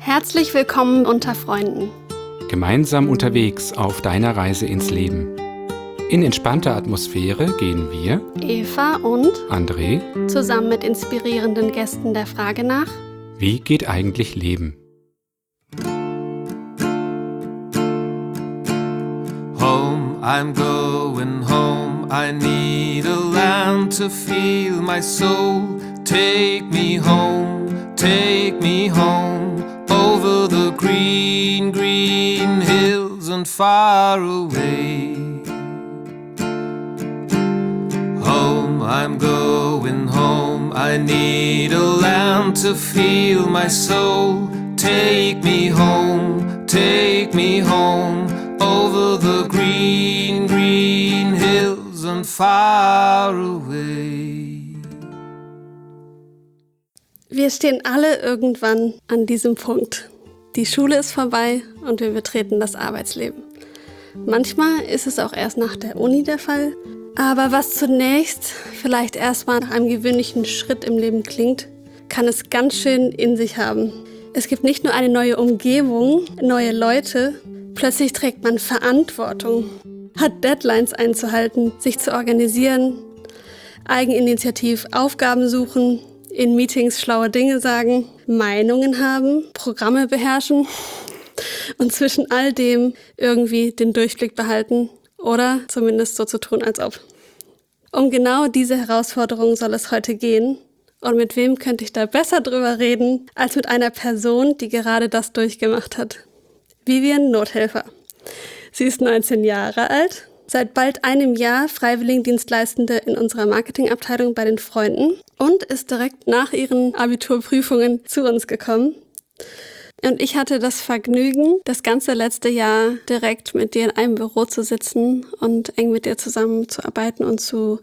Herzlich willkommen unter Freunden. Gemeinsam unterwegs auf deiner Reise ins Leben. In entspannter Atmosphäre gehen wir, Eva und André, zusammen mit inspirierenden Gästen der Frage nach: Wie geht eigentlich Leben? Home, I'm going home. I need a land to feel my soul. Take me home, over the green, green hills and far away. Home, I'm going home. I need a land to feel my soul. Take me home, over the green, green hills and far away. Wir stehen alle irgendwann an diesem Punkt. Die Schule ist vorbei und wir betreten das Arbeitsleben. Manchmal ist es auch erst nach der Uni der Fall. Aber was zunächst vielleicht erstmal nach einem gewöhnlichen Schritt im Leben klingt, kann es ganz schön in sich haben. Es gibt nicht nur eine neue Umgebung, neue Leute, plötzlich trägt man Verantwortung, hat Deadlines einzuhalten, sich zu organisieren, eigeninitiativ Aufgaben suchen, in Meetings schlaue Dinge sagen, Meinungen haben, Programme beherrschen und zwischen all dem irgendwie den Durchblick behalten oder zumindest so zu tun, als ob. Um genau diese Herausforderung soll es heute gehen. Und mit wem könnte ich da besser drüber reden, als mit einer Person, die gerade das durchgemacht hat. Vivian Nothelfer. Sie ist 19 Jahre alt, seit bald einem Jahr Freiwilligendienstleistende in unserer Marketingabteilung bei den Freunden und ist direkt nach ihren Abiturprüfungen zu uns gekommen. Und ich hatte das Vergnügen, das ganze letzte Jahr direkt mit dir in einem Büro zu sitzen und eng mit dir zusammenzuarbeiten und zu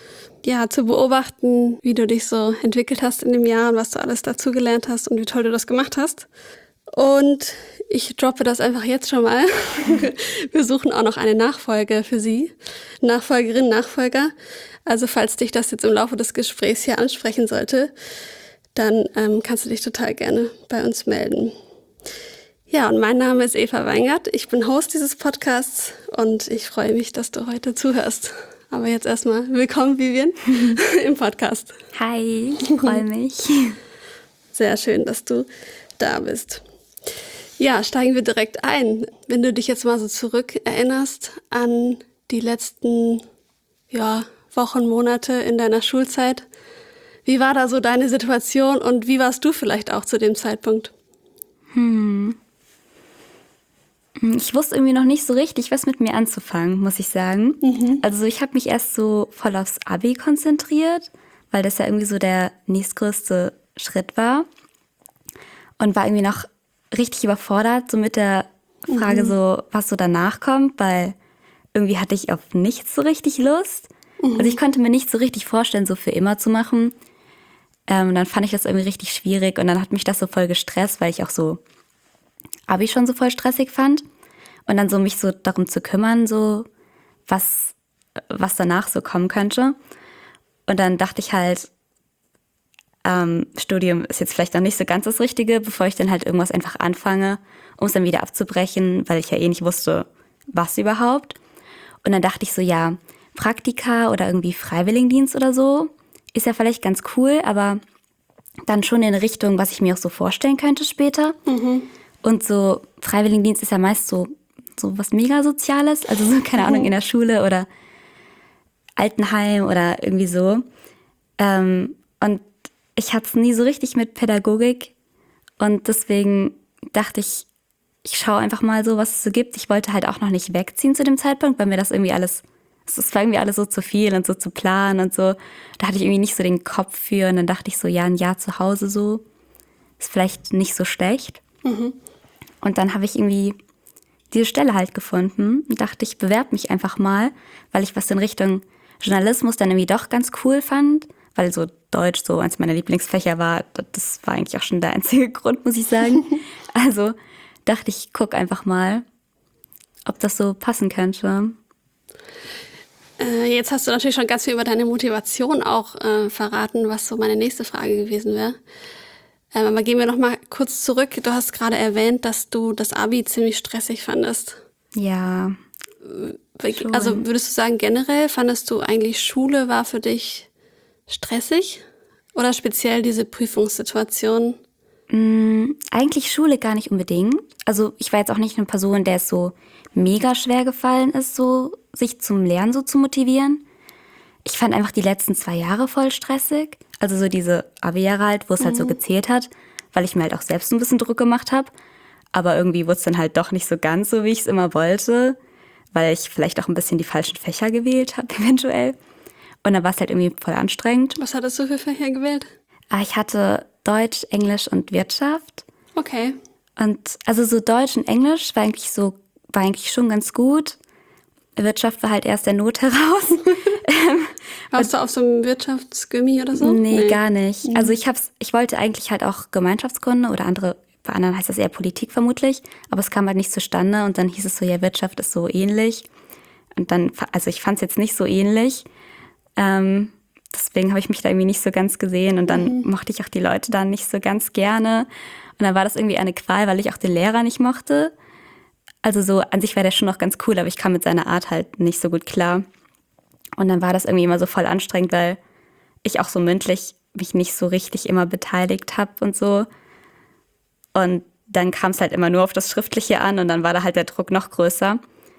beobachten, wie du dich so entwickelt hast in dem Jahr und was du alles dazugelernt hast und wie toll du das gemacht hast. Und ich droppe das einfach jetzt schon mal. Wir suchen auch noch eine Nachfolge für sie. Nachfolgerin, Nachfolger. Also falls dich das jetzt im Laufe des Gesprächs hier ansprechen sollte, dann kannst du dich total gerne bei uns melden. Ja, und mein Name ist Eva Weingart. Ich bin Host dieses Podcasts und ich freue mich, dass du heute zuhörst. Aber jetzt erstmal willkommen, Vivian, im Podcast. Hi, ich freue mich. Sehr schön, dass du da bist. Ja, steigen wir direkt ein. Wenn du dich jetzt mal so zurückerinnerst an die letzten Wochen, Monate in deiner Schulzeit, wie war da so deine Situation und wie warst du vielleicht auch zu dem Zeitpunkt? Ich wusste irgendwie noch nicht so richtig, was mit mir anzufangen, muss ich sagen. Also ich habe mich erst so voll aufs Abi konzentriert, weil das ja irgendwie so der nächstgrößte Schritt war. Und war irgendwie noch richtig überfordert, so mit der Frage so, was so danach kommt, weil irgendwie hatte ich auf nichts so richtig Lust. Also ich konnte mir nicht so richtig vorstellen, so für immer zu machen. Dann fand ich das irgendwie richtig schwierig und dann hat mich das so voll gestresst, weil ich auch so Abi schon so voll stressig fand. Und dann so mich so darum zu kümmern, so was danach so kommen könnte. Und dann dachte ich halt, Studium ist jetzt vielleicht noch nicht so ganz das Richtige, bevor ich dann halt irgendwas einfach anfange, um es dann wieder abzubrechen, weil ich ja eh nicht wusste, was überhaupt. Und dann dachte ich so, ja, Praktika oder irgendwie Freiwilligendienst oder so ist ja vielleicht ganz cool, aber dann schon in Richtung, was ich mir auch so vorstellen könnte später. Und so Freiwilligendienst ist ja meist so was mega Soziales, also so, keine Ahnung, in der Schule oder Altenheim oder irgendwie so. Und ich hatte es nie so richtig mit Pädagogik und deswegen dachte ich, ich schaue einfach mal so, was es so gibt. Ich wollte halt auch noch nicht wegziehen zu dem Zeitpunkt, weil mir das irgendwie alles, es war irgendwie alles so zu viel und so zu planen und so. Da hatte ich irgendwie nicht so den Kopf für und dann dachte ich so, ja, ein Jahr zu Hause so ist vielleicht nicht so schlecht. Und dann habe ich irgendwie diese Stelle halt gefunden und dachte, ich bewerbe mich einfach mal, weil ich was in Richtung Journalismus dann irgendwie doch ganz cool fand, weil so Deutsch so eins meiner Lieblingsfächer war. Das war eigentlich auch schon der einzige Grund, muss ich sagen. Also dachte ich, guck einfach mal, ob das so passen könnte. Jetzt hast du natürlich schon ganz viel über deine Motivation auch verraten, was so meine nächste Frage gewesen wäre. Aber gehen wir noch mal kurz zurück. Du hast gerade erwähnt, dass du das Abi ziemlich stressig fandest. Ja. Also würdest du sagen, generell fandest du eigentlich Schule war für dich stressig? Oder speziell diese Prüfungssituation? Eigentlich Schule gar nicht unbedingt. Also ich war jetzt auch nicht eine Person, der es so mega schwer gefallen ist, so sich zum Lernen so zu motivieren. Ich fand einfach die letzten 2 Jahre voll stressig. Also so diese Abi-Jahre halt, wo es halt so gezählt hat, weil ich mir halt auch selbst ein bisschen Druck gemacht habe. Aber irgendwie wurde es dann halt doch nicht so ganz so, wie ich es immer wollte, weil ich vielleicht auch ein bisschen die falschen Fächer gewählt habe eventuell. Und dann war es halt irgendwie voll anstrengend. Was hattest du für Fächer gewählt? Ich hatte Deutsch, Englisch und Wirtschaft. Okay. Und also so Deutsch und Englisch war eigentlich schon ganz gut. Wirtschaft war halt erst der Not heraus. Warst du auf so einem Wirtschaftsgymmi oder so? Nee, gar nicht. Also ich wollte eigentlich halt auch Gemeinschaftskunde oder bei anderen heißt das eher Politik vermutlich, aber es kam halt nicht zustande und dann hieß es so, ja, Wirtschaft ist so ähnlich. Und dann, also ich fand es jetzt nicht so ähnlich. Deswegen habe ich mich da irgendwie nicht so ganz gesehen und dann mochte ich auch die Leute da nicht so ganz gerne. Und dann war das irgendwie eine Qual, weil ich auch den Lehrer nicht mochte. Also so an sich war der schon noch ganz cool, aber ich kam mit seiner Art halt nicht so gut klar. Und dann war das irgendwie immer so voll anstrengend, weil ich auch so mündlich mich nicht so richtig immer beteiligt habe und so. Und dann kam es halt immer nur auf das Schriftliche an und dann war da halt der Druck noch größer.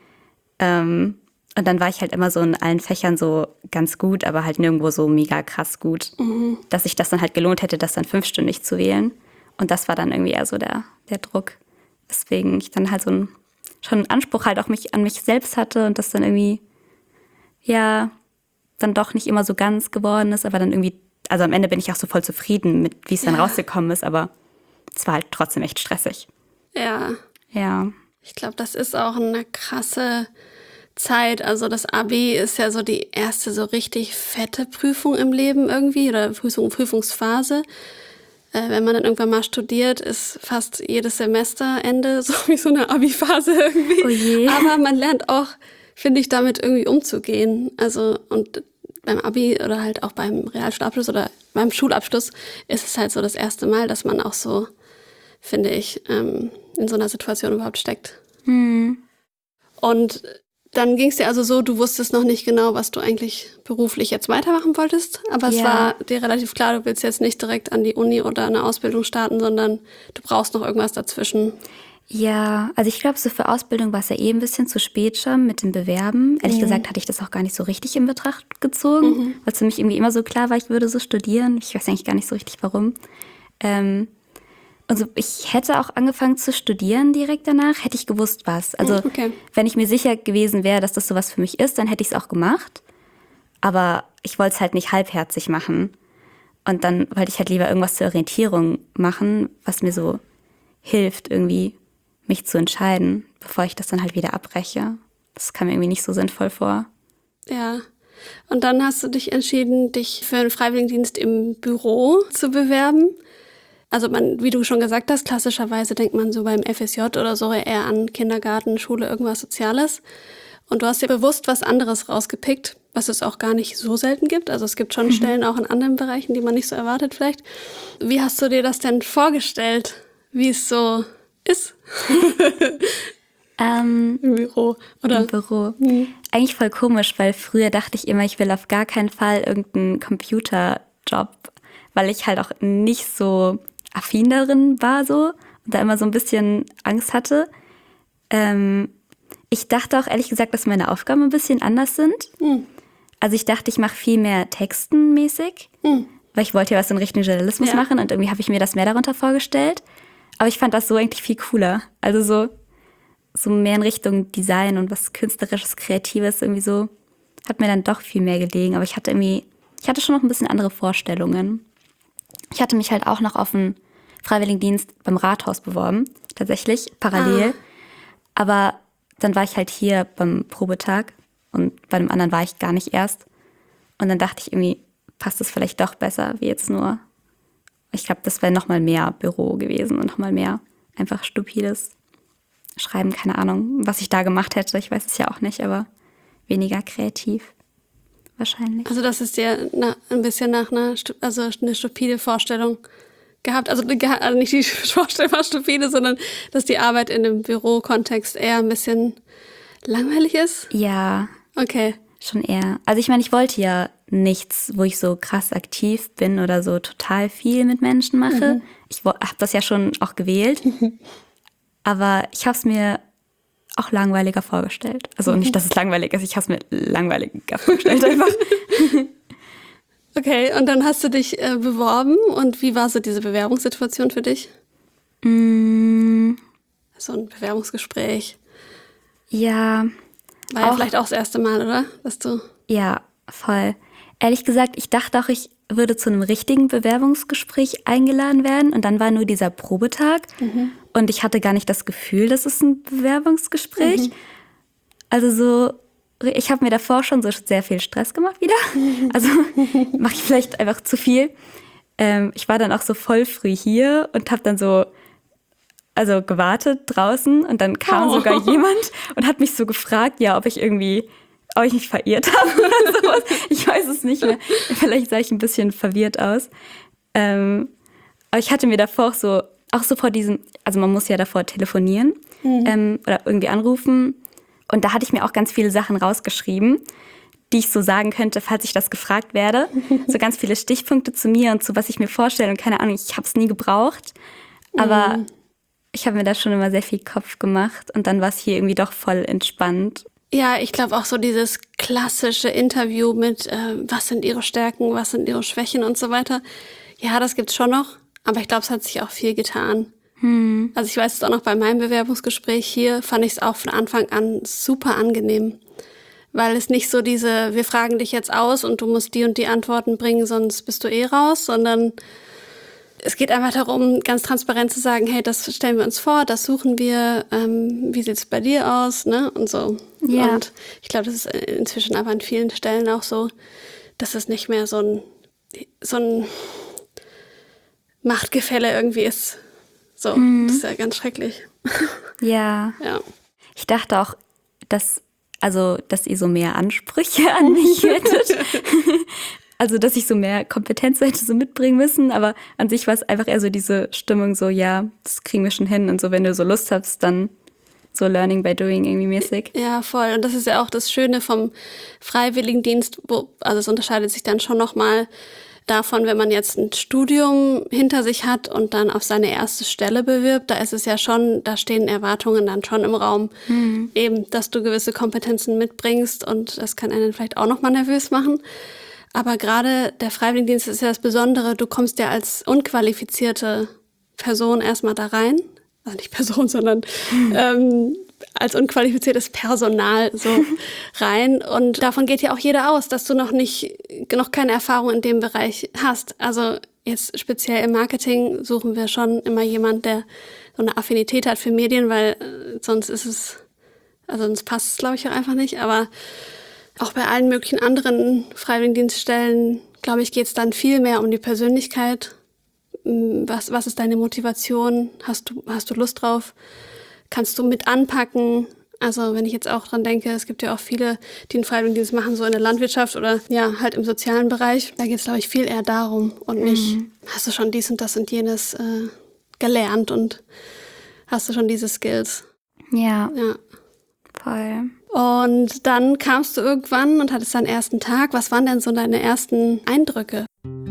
Und dann war ich halt immer so in allen Fächern so ganz gut, aber halt nirgendwo so mega krass gut, dass sich das dann halt gelohnt hätte, das dann 5-stündig zu wählen. Und das war dann irgendwie eher so der Druck, weswegen ich dann halt schon einen Anspruch halt auch an mich selbst hatte und das dann irgendwie, ja, dann doch nicht immer so ganz geworden ist, aber dann irgendwie, also am Ende bin ich auch so voll zufrieden mit, wie es dann rausgekommen ist, aber es war halt trotzdem echt stressig. Ja. Ja. Ich glaube, das ist auch eine krasse Zeit. Also das Abi ist ja so die erste so richtig fette Prüfung im Leben irgendwie oder Prüfungsphase. Wenn man dann irgendwann mal studiert, ist fast jedes Semesterende so wie so eine Abi-Phase irgendwie. Oh je. Aber man lernt auch, finde ich, damit irgendwie umzugehen. Also und beim Abi oder halt auch beim Realschulabschluss oder beim Schulabschluss ist es halt so das erste Mal, dass man auch so, finde ich, in so einer Situation überhaupt steckt. Und dann ging es dir also so, du wusstest noch nicht genau, was du eigentlich beruflich jetzt weitermachen wolltest, aber es war dir relativ klar, du willst jetzt nicht direkt an die Uni oder eine Ausbildung starten, sondern du brauchst noch irgendwas dazwischen. Ja, also ich glaube, so für Ausbildung war es ja ein bisschen zu spät schon mit dem Bewerben. Ehrlich gesagt hatte ich das auch gar nicht so richtig in Betracht gezogen, weil es für mich irgendwie immer so klar war, ich würde so studieren. Ich weiß eigentlich gar nicht so richtig, warum. Also ich hätte auch angefangen zu studieren direkt danach, hätte ich gewusst, was. Also wenn ich mir sicher gewesen wäre, dass das sowas für mich ist, dann hätte ich es auch gemacht. Aber ich wollte es halt nicht halbherzig machen. Und dann wollte ich halt lieber irgendwas zur Orientierung machen, was mir so hilft, irgendwie mich zu entscheiden, bevor ich das dann halt wieder abbreche. Das kam mir irgendwie nicht so sinnvoll vor. Ja. Und dann hast du dich entschieden, dich für einen Freiwilligendienst im Büro zu bewerben. Also wie du schon gesagt hast, klassischerweise denkt man so beim FSJ oder so eher an Kindergarten, Schule, irgendwas Soziales. Und du hast dir bewusst was anderes rausgepickt, was es auch gar nicht so selten gibt. Also es gibt schon Stellen auch in anderen Bereichen, die man nicht so erwartet vielleicht. Wie hast du dir das denn vorgestellt, wie es so ist? Im Büro, oder? Im Büro. Eigentlich voll komisch, weil früher dachte ich immer, ich will auf gar keinen Fall irgendeinen Computerjob, weil ich halt auch nicht so affin darin war so und da immer so ein bisschen Angst hatte. Ich dachte auch ehrlich gesagt, dass meine Aufgaben ein bisschen anders sind. Also ich dachte, ich mache viel mehr textenmäßig, weil ich wollte ja was in Richtung Journalismus machen und irgendwie habe ich mir das mehr darunter vorgestellt. Aber ich fand das so eigentlich viel cooler. Also so mehr in Richtung Design und was Künstlerisches, Kreatives irgendwie so hat mir dann doch viel mehr gelegen. Aber ich hatte schon noch ein bisschen andere Vorstellungen. Ich hatte mich halt auch noch auf einen Freiwilligendienst beim Rathaus beworben, tatsächlich, parallel. Aber dann war ich halt hier beim Probetag und bei dem anderen war ich gar nicht erst. Und dann dachte ich irgendwie, passt es vielleicht doch besser, wie jetzt nur. Ich glaube, das wäre nochmal mehr Büro gewesen und nochmal mehr einfach stupides Schreiben, keine Ahnung, was ich da gemacht hätte. Ich weiß es ja auch nicht, aber weniger kreativ. Wahrscheinlich. Also das ist dir ein bisschen nach eine stupide Vorstellung gehabt? Also nicht die Vorstellung war stupide, sondern dass die Arbeit in dem Bürokontext eher ein bisschen langweilig ist? Ja, Okay. schon eher. Also ich meine, ich wollte ja nichts, wo ich so krass aktiv bin oder so total viel mit Menschen mache. Ich habe das ja schon auch gewählt. Aber ich habe es mir auch langweiliger vorgestellt. Also nicht, dass es langweilig ist, ich habe es mir langweiliger vorgestellt einfach. Okay, und dann hast du dich beworben und wie war so diese Bewerbungssituation für dich? So ein Bewerbungsgespräch. Ja, War ja Auch- vielleicht auch das erste Mal, oder? Dass du. ja, voll. Ehrlich gesagt, ich dachte auch, ich würde zu einem richtigen Bewerbungsgespräch eingeladen werden. Und dann war nur dieser Probetag. Und ich hatte gar nicht das Gefühl, das ist ein Bewerbungsgespräch. Also so, ich habe mir davor schon so sehr viel Stress gemacht wieder. Also mache ich vielleicht einfach zu viel. Ich war dann auch so voll früh hier und habe dann so gewartet draußen. Und dann kam sogar jemand und hat mich so gefragt, ja, ob ich mich verirrt habe oder sowas. Ich weiß es nicht mehr. Vielleicht sah ich ein bisschen verwirrt aus. Aber ich hatte mir davor auch so vor diesem, also man muss ja davor telefonieren oder irgendwie anrufen. Und da hatte ich mir auch ganz viele Sachen rausgeschrieben, die ich so sagen könnte, falls ich das gefragt werde. So ganz viele Stichpunkte zu mir und zu was ich mir vorstelle. Und keine Ahnung, ich habe es nie gebraucht. Aber ich habe mir da schon immer sehr viel Kopf gemacht. Und dann war es hier irgendwie doch voll entspannt. Ja, ich glaube auch so dieses klassische Interview mit, was sind ihre Stärken, was sind ihre Schwächen und so weiter. Ja, das gibt's schon noch, aber ich glaube, es hat sich auch viel getan. Also ich weiß es auch noch bei meinem Bewerbungsgespräch hier, fand ich es auch von Anfang an super angenehm. Weil es nicht so wir fragen dich jetzt aus und du musst die und die Antworten bringen, sonst bist du raus, sondern es geht einfach darum, ganz transparent zu sagen, hey, das stellen wir uns vor, das suchen wir, wie sieht's bei dir aus, ne? Und so. Ja. Und ich glaube, das ist inzwischen aber an vielen Stellen auch so, dass es nicht mehr so ein Machtgefälle irgendwie ist. So, das ist ja ganz schrecklich. Ja. Ja. Ich dachte auch, dass ihr so mehr Ansprüche an mich hättet. Also, dass ich so mehr Kompetenz hätte so mitbringen müssen. Aber an sich war es einfach eher so diese Stimmung so, ja, das kriegen wir schon hin. Und so, wenn du so Lust hast, dann so Learning by Doing irgendwie mäßig. Ja, voll. Und das ist ja auch das Schöne vom Freiwilligendienst, also es unterscheidet sich dann schon nochmal davon, wenn man jetzt ein Studium hinter sich hat und dann auf seine erste Stelle bewirbt, da ist es ja schon, da stehen Erwartungen dann schon im Raum, eben, dass du gewisse Kompetenzen mitbringst und das kann einen vielleicht auch nochmal nervös machen. Aber gerade der Freiwilligendienst ist ja das Besondere, du kommst ja als unqualifizierte Person erstmal da rein, also nicht Person, sondern als unqualifiziertes Personal so rein. Und davon geht ja auch jeder aus, dass du noch keine Erfahrung in dem Bereich hast. Also jetzt speziell im Marketing suchen wir schon immer jemand, der so eine Affinität hat für Medien, weil sonst passt es, glaube ich, auch einfach nicht. Aber auch bei allen möglichen anderen Freiwilligendienststellen, glaube ich, geht es dann viel mehr um die Persönlichkeit. Was ist deine Motivation? Hast du Lust drauf? Kannst du mit anpacken? Also wenn ich jetzt auch dran denke, es gibt ja auch viele, die einen Freiwilligendienst machen, so in der Landwirtschaft oder ja, halt im sozialen Bereich. Da geht es, glaube ich, viel eher darum und nicht, hast du schon dies und das und jenes gelernt und hast du schon diese Skills. Ja, Ja. voll. Und dann kamst du irgendwann und hattest deinen ersten Tag. Was waren denn so deine ersten Eindrücke?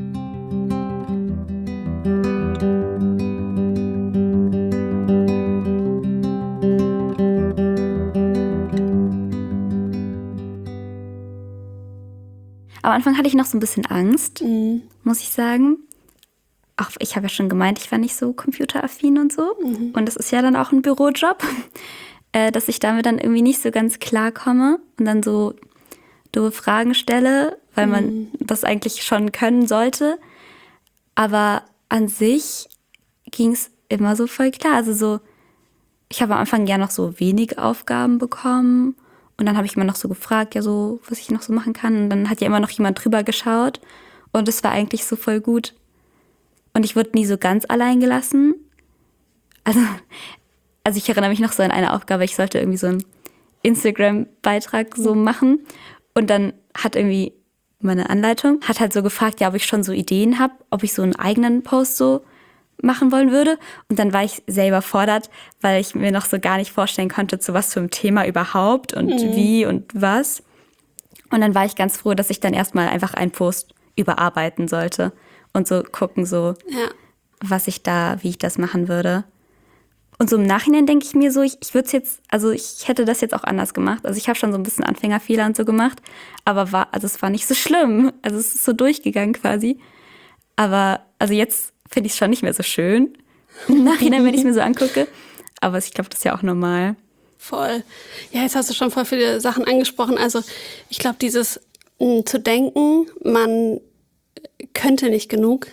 Am Anfang hatte ich noch so ein bisschen Angst, muss ich sagen. Auch ich habe ja schon gemeint, ich war nicht so computeraffin und so. Und das ist ja dann auch ein Bürojob, dass ich damit dann irgendwie nicht so ganz klarkomme und dann so doofe Fragen stelle, weil man das eigentlich schon können sollte. Aber an sich ging es immer so voll klar. Also so, ich habe am Anfang ja noch so wenig Aufgaben bekommen. Und dann habe ich immer noch so gefragt, ja so, was ich noch so machen kann. Und dann hat ja immer noch jemand drüber geschaut. Und es war eigentlich so voll gut. Und ich wurde nie so ganz allein gelassen. Also ich erinnere mich noch so an eine Aufgabe, ich sollte irgendwie so einen Instagram-Beitrag so machen. Und dann hat irgendwie meine Anleitung, hat halt so gefragt, ja, ob ich schon so Ideen habe, ob ich so einen eigenen Post so machen wollen würde. Und dann war ich sehr überfordert, weil ich mir noch so gar nicht vorstellen konnte, zu was für einem Thema überhaupt und wie und was. Und dann war ich ganz froh, dass ich dann erstmal einfach einen Post überarbeiten sollte und so gucken, so wie ich das machen würde. Und so im Nachhinein denke ich mir so, ich hätte das jetzt auch anders gemacht. Also ich habe schon so ein bisschen Anfängerfehler und so gemacht, aber es war nicht so schlimm. Also es ist so durchgegangen quasi. Aber also jetzt finde ich es schon nicht mehr so schön im Nachhinein, wenn ich es mir so angucke. Aber ich glaube, das ist ja auch normal. Voll. Ja, jetzt hast du schon voll viele Sachen angesprochen. Also ich glaube, dieses zu denken, man könnte nicht genug,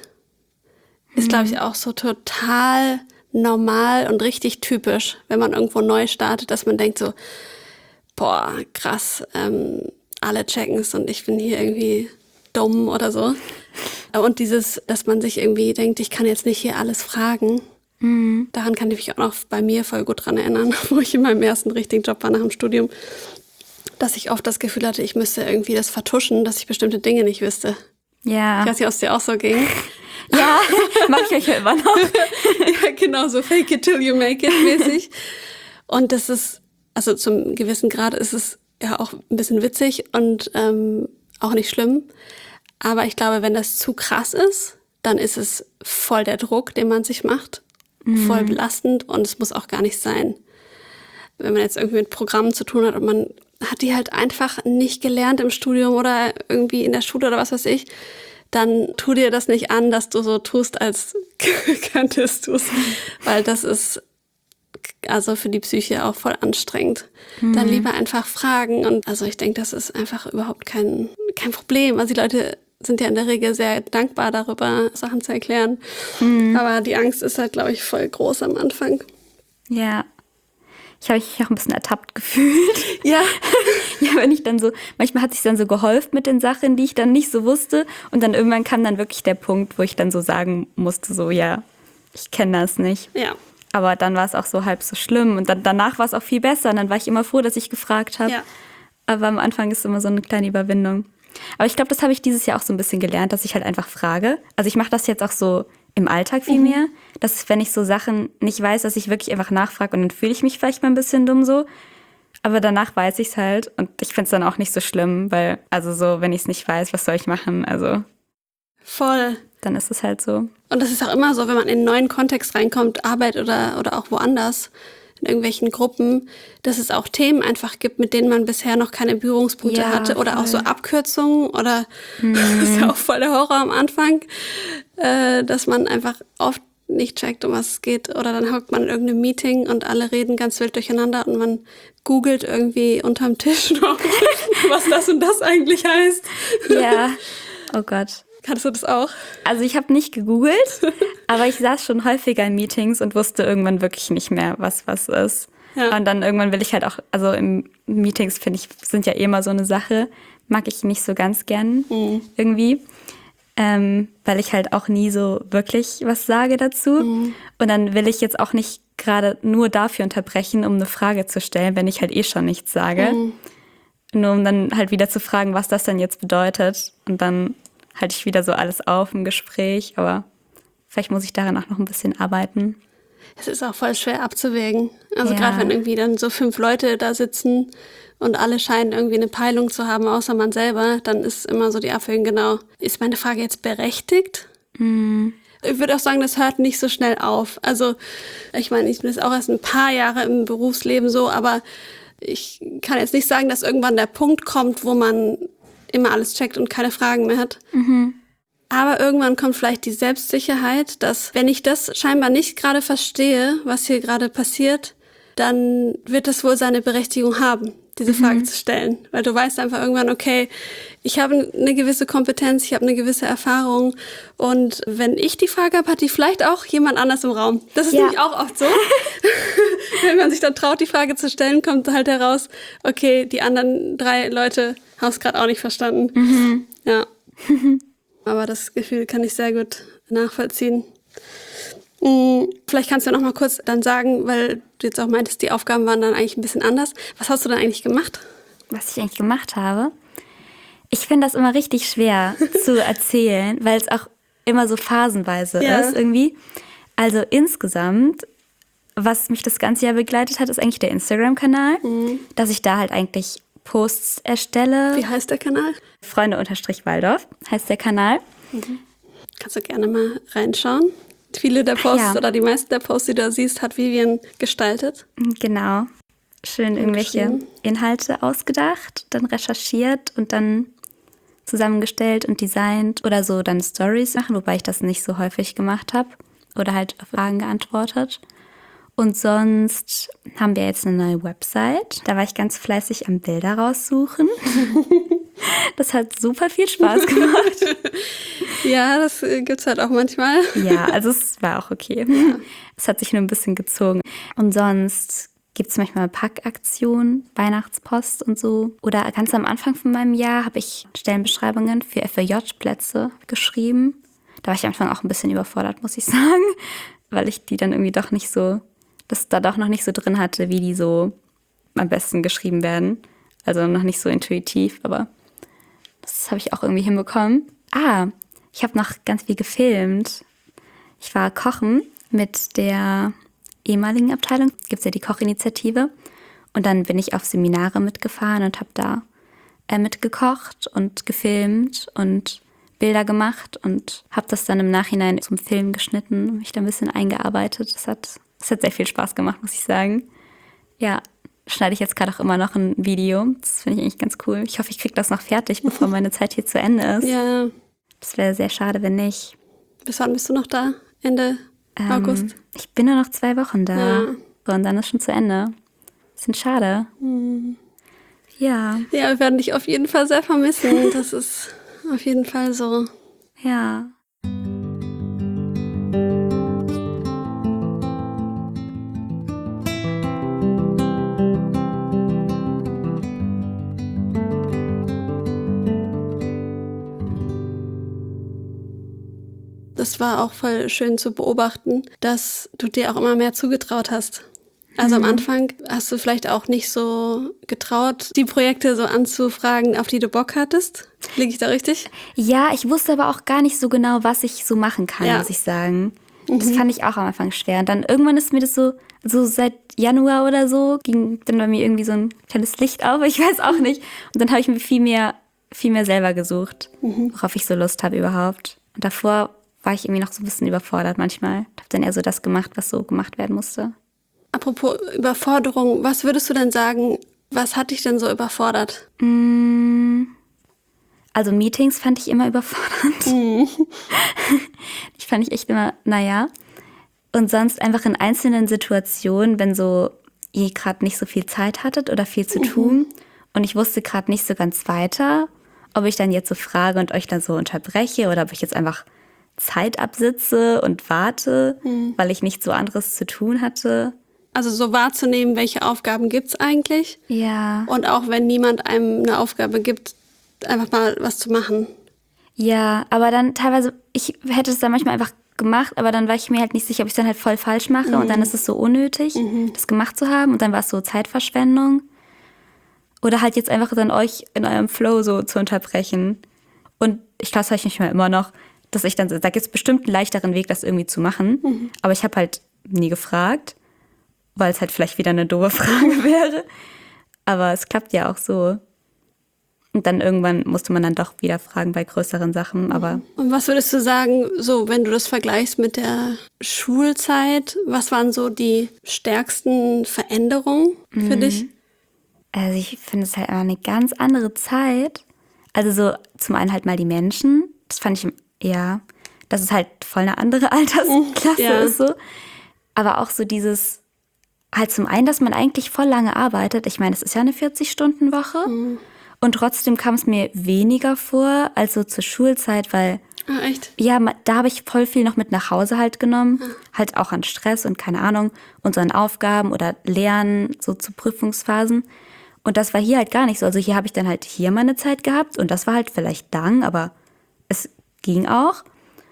ist, glaube ich, auch so total normal und richtig typisch, wenn man irgendwo neu startet, dass man denkt so, boah, krass, alle checken's und ich bin hier irgendwie dumm oder so. Und dieses, dass man sich irgendwie denkt, ich kann jetzt nicht hier alles fragen, daran kann ich mich auch noch bei mir voll gut dran erinnern, wo ich in meinem ersten richtigen Job war nach dem Studium, dass ich oft das Gefühl hatte, ich müsste irgendwie das vertuschen, dass ich bestimmte Dinge nicht wüsste. Ja. Ich weiß nicht, ob es dir auch so ging. Ja, mach ich euch ja immer noch. Ja, genau, so fake it till you make it mäßig. Und das ist, also zum gewissen Grad ist es ja auch ein bisschen witzig und auch nicht schlimm. Aber ich glaube, wenn das zu krass ist, dann ist es voll der Druck, den man sich macht. Voll belastend und es muss auch gar nicht sein. Wenn man jetzt irgendwie mit Programmen zu tun hat und man hat die halt einfach nicht gelernt im Studium oder irgendwie in der Schule oder was weiß ich, dann tu dir das nicht an, dass du so tust, als könntest du es. Weil das ist also für die Psyche auch voll anstrengend. Dann lieber einfach fragen. Und also ich denke, das ist einfach überhaupt kein Problem. Also die Leute sind ja in der Regel sehr dankbar darüber, Sachen zu erklären. Aber die Angst ist halt, glaube ich, voll groß am Anfang. Ja. Ich habe mich auch ein bisschen ertappt gefühlt. Ja. Ja, wenn ich dann so, manchmal hat es sich dann so geholfen mit den Sachen, die ich dann nicht so wusste. Und dann irgendwann kam dann wirklich der Punkt, wo ich dann so sagen musste, so, ja, ich kenne das nicht. Ja. Aber dann war es auch so halb so schlimm. Und dann, danach war es auch viel besser. Und dann war ich immer froh, dass ich gefragt habe. Ja. Aber am Anfang ist immer so eine kleine Überwindung. Aber ich glaube, das habe ich dieses Jahr auch so ein bisschen gelernt, dass ich halt einfach frage. Also ich mache das jetzt auch so im Alltag viel mehr, dass wenn ich so Sachen nicht weiß, dass ich wirklich einfach nachfrage und dann fühle ich mich vielleicht mal ein bisschen dumm so. Aber danach weiß ich es halt und ich finde es dann auch nicht so schlimm, weil, also so, wenn ich es nicht weiß, was soll ich machen? Also Voll. Dann ist es halt so. Und das ist auch immer so, wenn man in einen neuen Kontext reinkommt, Arbeit oder auch woanders, in irgendwelchen Gruppen, dass es auch Themen einfach gibt, mit denen man bisher noch keine Berührungspunkte hatte oder voll. auch so Abkürzungen oder das ist ja auch voll der Horror am Anfang, dass man einfach oft nicht checkt, um was es geht oder dann hockt man in irgendeinem Meeting und alle reden ganz wild durcheinander und man googelt irgendwie unterm Tisch noch, was das und das eigentlich heißt. Ja, oh Gott. Hattest du das auch? Also ich habe nicht gegoogelt, aber ich saß schon häufiger in Meetings und wusste irgendwann wirklich nicht mehr, was ist. Ja. Und dann irgendwann will ich halt auch, also in Meetings finde ich, sind ja eh immer so eine Sache, mag ich nicht so ganz gern irgendwie, weil ich halt auch nie so wirklich was sage dazu. Und dann will ich jetzt auch nicht gerade nur dafür unterbrechen, um eine Frage zu stellen, wenn ich halt eh schon nichts sage. Nur um dann halt wieder zu fragen, was das denn jetzt bedeutet. Und dann halte ich wieder so alles auf im Gespräch, aber vielleicht muss ich daran auch noch ein bisschen arbeiten. Es ist auch voll schwer abzuwägen. Also Ja. gerade wenn irgendwie dann so 5 Leute da sitzen und alle scheinen irgendwie eine Peilung zu haben, außer man selber, dann ist immer so die Abwägung, genau, ist meine Frage jetzt berechtigt? Ich würde auch sagen, das hört nicht so schnell auf. Also ich meine, ich bin jetzt auch erst ein paar Jahre im Berufsleben so, aber ich kann jetzt nicht sagen, dass irgendwann der Punkt kommt, wo man immer alles checkt und keine Fragen mehr hat. Aber irgendwann kommt vielleicht die Selbstsicherheit, dass wenn ich das scheinbar nicht gerade verstehe, was hier gerade passiert, dann wird das wohl seine Berechtigung haben, diese Frage zu stellen. Weil du weißt einfach irgendwann, okay, ich habe eine gewisse Kompetenz, ich habe eine gewisse Erfahrung und wenn ich die Frage habe, hat die vielleicht auch jemand anders im Raum. Das ist nämlich auch oft so. Wenn man sich dann traut, die Frage zu stellen, kommt halt heraus, okay, die anderen 3 Leute haben es gerade auch nicht verstanden. Ja. Aber das Gefühl kann ich sehr gut nachvollziehen. Vielleicht kannst du noch mal kurz dann sagen, weil du jetzt auch meintest, die Aufgaben waren dann eigentlich ein bisschen anders. Was hast du dann eigentlich gemacht? Was ich eigentlich gemacht habe? Ich finde das immer richtig schwer zu erzählen, weil es auch immer so phasenweise ist irgendwie. Also insgesamt, was mich das ganze Jahr begleitet hat, ist eigentlich der Instagram-Kanal, dass ich da halt eigentlich Posts erstelle. Wie heißt der Kanal? Freunde_Waldorf heißt der Kanal. Kannst du gerne mal reinschauen. Viele der Posts Ja. oder die meisten der Posts, die du da siehst, hat Vivian gestaltet. Genau. Schön irgendwelche Inhalte ausgedacht, dann recherchiert und dann zusammengestellt und designt oder so dann Stories machen, wobei ich das nicht so häufig gemacht habe oder halt auf Fragen geantwortet. Und sonst haben wir jetzt eine neue Website. Da war ich ganz fleißig am Bilder raussuchen. Das hat super viel Spaß gemacht. Ja, das gibt's halt auch manchmal. Ja, also es war auch okay. Es hat sich nur ein bisschen gezogen. Und sonst gibt es manchmal Packaktionen, Weihnachtspost und so. Oder ganz am Anfang von meinem Jahr habe ich Stellenbeschreibungen für FWJ-Plätze geschrieben. Da war ich am Anfang auch ein bisschen überfordert, muss ich sagen, weil ich die dann irgendwie doch nicht so, das da doch noch nicht so drin hatte, wie die so am besten geschrieben werden. Also noch nicht so intuitiv, aber das habe ich auch irgendwie hinbekommen. Ich habe noch ganz viel gefilmt. Ich war kochen mit der ehemaligen Abteilung. Gibt es ja die Kochinitiative. Und dann bin ich auf Seminare mitgefahren und habe da mitgekocht und gefilmt und Bilder gemacht und habe das dann im Nachhinein zum Film geschnitten, mich da ein bisschen eingearbeitet. Das hat sehr viel Spaß gemacht, muss ich sagen. Ja, schneide ich jetzt gerade auch immer noch ein Video. Das finde ich eigentlich ganz cool. Ich hoffe, ich kriege das noch fertig, bevor meine Zeit hier zu Ende ist. Ja. Das wäre sehr schade, wenn nicht. Bis wann bist du noch da? Ende August? Ich bin nur noch 2 Wochen da. Ja. So, und dann ist schon zu Ende. Bisschen schade. Ja, Ja, wir werden dich auf jeden Fall sehr vermissen. Das ist auf jeden Fall so. ja. Das war auch voll schön zu beobachten, dass du dir auch immer mehr zugetraut hast. Also am Anfang hast du vielleicht auch nicht so getraut, die Projekte so anzufragen, auf die du Bock hattest. Liege ich da richtig? Ja, ich wusste aber auch gar nicht so genau, was ich so machen kann, Ja. muss ich sagen. Das fand ich auch am Anfang schwer. Und dann irgendwann ist mir das so seit Januar oder so, ging dann bei mir irgendwie so ein kleines Licht auf, ich weiß auch nicht. Und dann habe ich mir viel mehr selber gesucht, worauf ich so Lust habe überhaupt. Und davor war ich irgendwie noch so ein bisschen überfordert manchmal. Ich habe dann eher so das gemacht, was so gemacht werden musste. Apropos Überforderung, was würdest du denn sagen, was hat dich denn so überfordert? Also Meetings fand ich immer überfordernd. Ich fand ich echt immer, naja. Und sonst einfach in einzelnen Situationen, wenn so ihr gerade nicht so viel Zeit hattet oder viel zu tun und ich wusste gerade nicht so ganz weiter, ob ich dann jetzt so frage und euch dann so unterbreche oder ob ich jetzt einfach Zeit absitze und warte, weil ich nicht so anderes zu tun hatte. Also so wahrzunehmen, welche Aufgaben gibt's eigentlich? Ja. Und auch wenn niemand einem eine Aufgabe gibt, einfach mal was zu machen. Ja, aber dann teilweise, ich hätte es dann manchmal einfach gemacht, aber dann war ich mir halt nicht sicher, ob ich es dann halt voll falsch mache und dann ist es so unnötig, das gemacht zu haben und dann war es so Zeitverschwendung. Oder halt jetzt einfach dann euch in eurem Flow so zu unterbrechen. Und ich glaube, das habe ich mich mal immer noch, dass ich dann, da gibt es bestimmt einen leichteren Weg, das irgendwie zu machen. Aber ich habe halt nie gefragt, weil es halt vielleicht wieder eine doofe Frage wäre. Aber es klappt ja auch so. Und dann irgendwann musste man dann doch wieder fragen bei größeren Sachen. Aber Und was würdest du sagen, so wenn du das vergleichst mit der Schulzeit, was waren so die stärksten Veränderungen für dich? also ich finde es halt immer eine ganz andere Zeit. Also so zum einen halt mal die Menschen. Das fand ich, ja, dass es halt voll eine andere Altersklasse Ja. ist so. Aber auch so dieses, halt zum einen, dass man eigentlich voll lange arbeitet. Ich meine, es ist ja eine 40-Stunden-Woche. Und trotzdem kam es mir weniger vor als so zur Schulzeit, weil Ah, echt? ja, da habe ich voll viel noch mit nach Hause halt genommen. Halt auch an Stress und keine Ahnung, und so an Aufgaben oder Lernen, so zu Prüfungsphasen. Und das war hier halt gar nicht so. Also hier habe ich dann halt hier meine Zeit gehabt und das war halt vielleicht lang, aber es ging auch.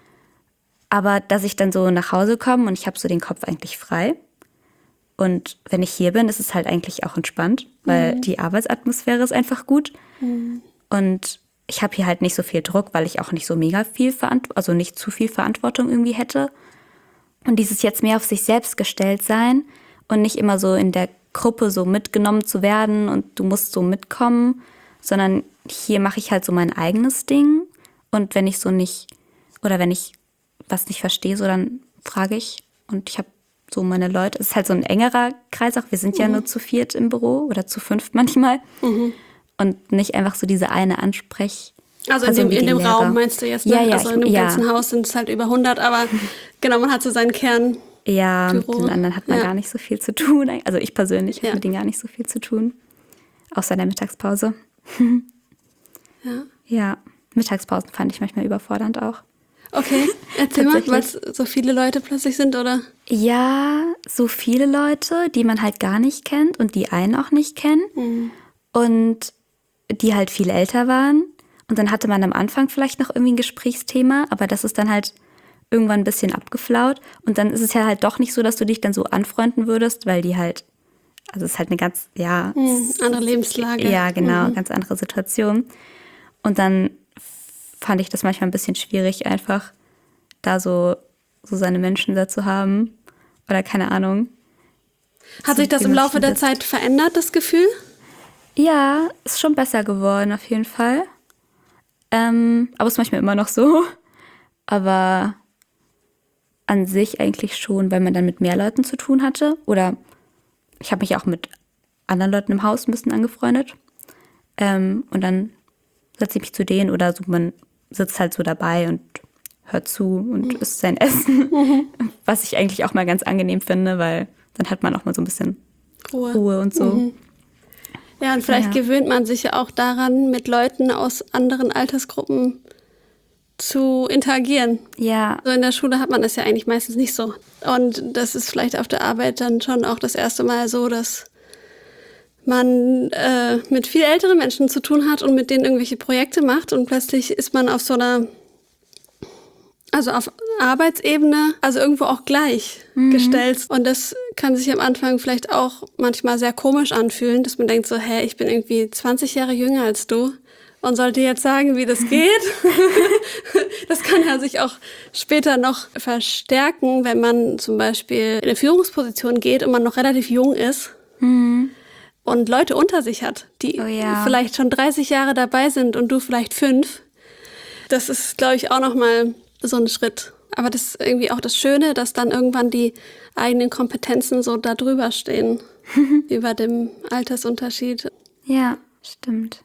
Aber dass ich dann so nach Hause komme und ich habe so den Kopf eigentlich frei. Und wenn ich hier bin, ist es halt eigentlich auch entspannt, weil die Arbeitsatmosphäre ist einfach gut. Und ich habe hier halt nicht so viel Druck, weil ich auch nicht so mega viel also nicht zu viel Verantwortung irgendwie hätte. Und dieses jetzt mehr auf sich selbst gestellt sein und nicht immer so in der Gruppe so mitgenommen zu werden und du musst so mitkommen, sondern hier mache ich halt so mein eigenes Ding. Und wenn ich so nicht, oder wenn ich was nicht verstehe, so dann frage ich. Und ich habe so meine Leute, es ist halt so ein engerer Kreis auch. Wir sind ja nur zu 4 im Büro oder zu 5 manchmal. Und nicht einfach so diese eine Ansprech. Also in dem Raum meinst du jetzt, ne? Ja, also in dem ganzen Haus sind es halt über 100, aber genau, man hat so seinen Kern. Ja, Büro. mit den anderen hat man gar nicht so viel zu tun. Also ich persönlich habe mit denen gar nicht so viel zu tun. Außer in der Mittagspause. Ja, Mittagspausen fand ich manchmal überfordernd auch. Okay, erzähl mal, weil es so viele Leute plötzlich sind, oder? Ja, so viele Leute, die man halt gar nicht kennt und die einen auch nicht kennen. Und die halt viel älter waren. Und dann hatte man am Anfang vielleicht noch irgendwie ein Gesprächsthema, aber das ist dann halt irgendwann ein bisschen abgeflaut. Und dann ist es ja halt doch nicht so, dass du dich dann so anfreunden würdest, weil die halt, also es ist halt eine ganz, andere Lebenslage. Ja, genau, ganz andere Situation. Und dann fand ich das manchmal ein bisschen schwierig, einfach da so seine Menschen da zu haben. Oder keine Ahnung. Hat sich das im Laufe der Zeit verändert, das Gefühl? Ja, ist schon besser geworden, auf jeden Fall. Aber es ist manchmal immer noch so. Aber an sich eigentlich schon, weil man dann mit mehr Leuten zu tun hatte. Oder ich habe mich auch mit anderen Leuten im Haus ein bisschen angefreundet. Und dann setze ich mich zu denen oder so, man sitzt halt so dabei und hört zu und isst sein Essen. Was ich eigentlich auch mal ganz angenehm finde, weil dann hat man auch mal so ein bisschen Ruhe und so. Ja, und vielleicht gewöhnt man sich ja auch daran, mit Leuten aus anderen Altersgruppen zu interagieren. Ja. So in der Schule hat man das ja eigentlich meistens nicht so. Und das ist vielleicht auf der Arbeit dann schon auch das erste Mal so, dass man mit viel älteren Menschen zu tun hat und mit denen irgendwelche Projekte macht und plötzlich ist man auf so einer, also auf Arbeitsebene, also irgendwo auch gleichgestellt. Und das kann sich am Anfang vielleicht auch manchmal sehr komisch anfühlen, dass man denkt so, ich bin irgendwie 20 Jahre jünger als du und sollte jetzt sagen, wie das geht. Das kann ja sich auch später noch verstärken, wenn man zum Beispiel in eine Führungsposition geht und man noch relativ jung ist. Und Leute unter sich hat, die vielleicht schon 30 Jahre dabei sind und du vielleicht 5. Das ist, glaube ich, auch nochmal so ein Schritt. Aber das ist irgendwie auch das Schöne, dass dann irgendwann die eigenen Kompetenzen so da drüber stehen, über dem Altersunterschied. Ja, stimmt.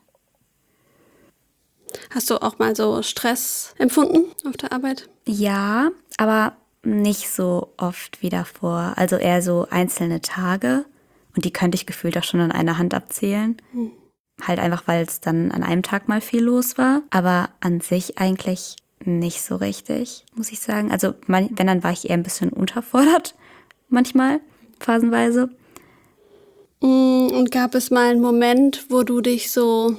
Hast du auch mal so Stress empfunden auf der Arbeit? Ja, aber nicht so oft wie davor. Also eher so einzelne Tage. Und die könnte ich gefühlt auch schon an einer Hand abzählen. Halt einfach, weil es dann an einem Tag mal viel los war. Aber an sich eigentlich nicht so richtig, muss ich sagen. Also wenn, dann war ich eher ein bisschen unterfordert. Manchmal, phasenweise. Und gab es mal einen Moment, wo du dich so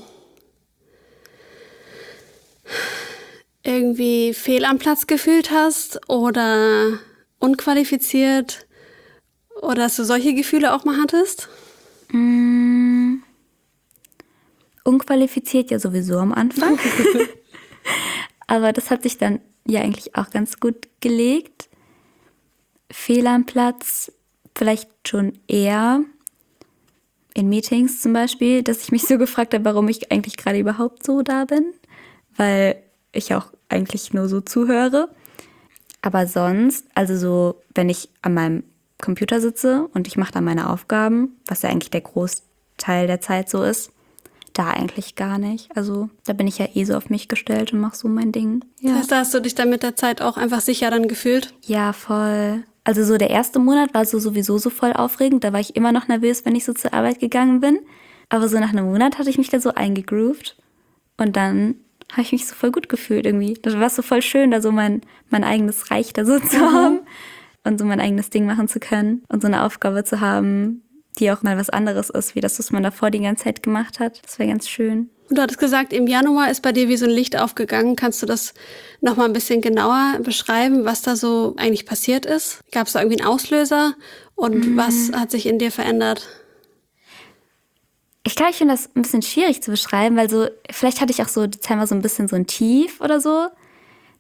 irgendwie fehl am Platz gefühlt hast oder unqualifiziert? Oder dass du solche Gefühle auch mal hattest? Unqualifiziert ja sowieso am Anfang. Aber das hat sich dann ja eigentlich auch ganz gut gelegt. Fehl am Platz vielleicht schon eher in Meetings zum Beispiel, dass ich mich so gefragt habe, warum ich eigentlich gerade überhaupt so da bin. Weil ich auch eigentlich nur so zuhöre. Aber sonst, also so, wenn ich an meinem Computer sitze und ich mache da meine Aufgaben, was ja eigentlich der Großteil der Zeit so ist, da eigentlich gar nicht. Also da bin ich ja so auf mich gestellt und mache so mein Ding. Ja. Das heißt, da hast du dich dann mit der Zeit auch einfach sicher dann gefühlt? Ja, voll. Also so der erste Monat war so sowieso so voll aufregend. Da war ich immer noch nervös, wenn ich so zur Arbeit gegangen bin. Aber so nach einem Monat hatte ich mich da so eingegroovt. Und dann habe ich mich so voll gut gefühlt irgendwie. Das war so voll schön, da so mein eigenes Reich da so zu haben. Und so mein eigenes Ding machen zu können und so eine Aufgabe zu haben, die auch mal was anderes ist, wie das, was man davor die ganze Zeit gemacht hat. Das wäre ganz schön. Und du hattest gesagt, im Januar ist bei dir wie so ein Licht aufgegangen. Kannst du das nochmal ein bisschen genauer beschreiben, was da so eigentlich passiert ist? Gab es da irgendwie einen Auslöser? Und was hat sich in dir verändert? Ich glaube, ich finde das ein bisschen schwierig zu beschreiben, weil so, vielleicht hatte ich auch so Dezember so ein bisschen so ein Tief oder so.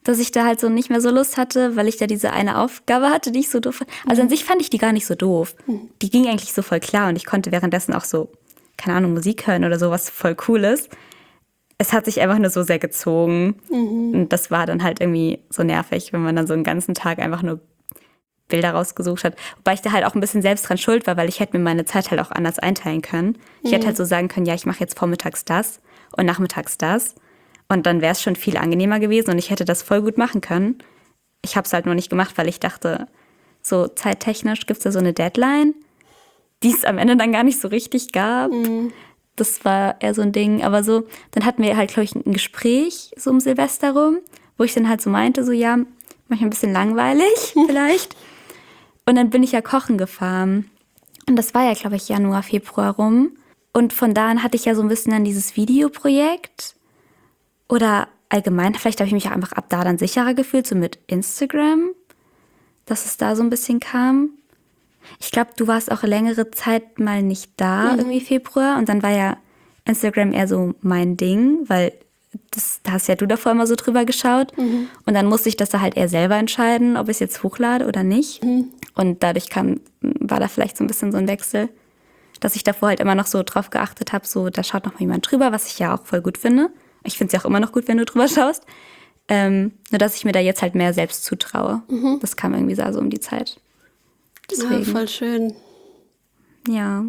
dass ich da halt so nicht mehr so Lust hatte, weil ich da diese eine Aufgabe hatte, die ich so doof fand. Also an sich fand ich die gar nicht so doof. Die ging eigentlich so voll klar und ich konnte währenddessen auch so, keine Ahnung, Musik hören oder so, was voll cool ist. Es hat sich einfach nur so sehr gezogen. Und das war dann halt irgendwie so nervig, wenn man dann so einen ganzen Tag einfach nur Bilder rausgesucht hat. Wobei ich da halt auch ein bisschen selbst dran schuld war, weil ich hätte mir meine Zeit halt auch anders einteilen können. Ich hätte halt so sagen können, ja, ich mache jetzt vormittags das und nachmittags das. Und dann wäre es schon viel angenehmer gewesen und ich hätte das voll gut machen können. Ich habe es halt nur nicht gemacht, weil ich dachte, so zeittechnisch gibt es da so eine Deadline, die es am Ende dann gar nicht so richtig gab. Das war eher so ein Ding. Aber so, dann hatten wir halt, glaube ich, ein Gespräch so um Silvester rum, wo ich dann halt so meinte, so ja, manchmal ein bisschen langweilig vielleicht. Und dann bin ich ja kochen gefahren. Und das war ja, glaube ich, Januar, Februar rum. Und von da an hatte ich ja so ein bisschen dann dieses Videoprojekt. Oder allgemein, vielleicht habe ich mich auch einfach ab da dann sicherer gefühlt, so mit Instagram, dass es da so ein bisschen kam. Ich glaube, du warst auch längere Zeit mal nicht da, irgendwie Februar. Und dann war ja Instagram eher so mein Ding, weil da hast ja du davor immer so drüber geschaut. Und dann musste ich das da halt eher selber entscheiden, ob ich es jetzt hochlade oder nicht. Und dadurch war da vielleicht so ein bisschen so ein Wechsel, dass ich davor halt immer noch so drauf geachtet habe, so da schaut noch mal jemand drüber, was ich ja auch voll gut finde. Ich finde es ja auch immer noch gut, wenn du drüber schaust. Nur, dass ich mir da jetzt halt mehr selbst zutraue. Das kam irgendwie so um die Zeit. Deswegen. Ja, voll schön. Ja.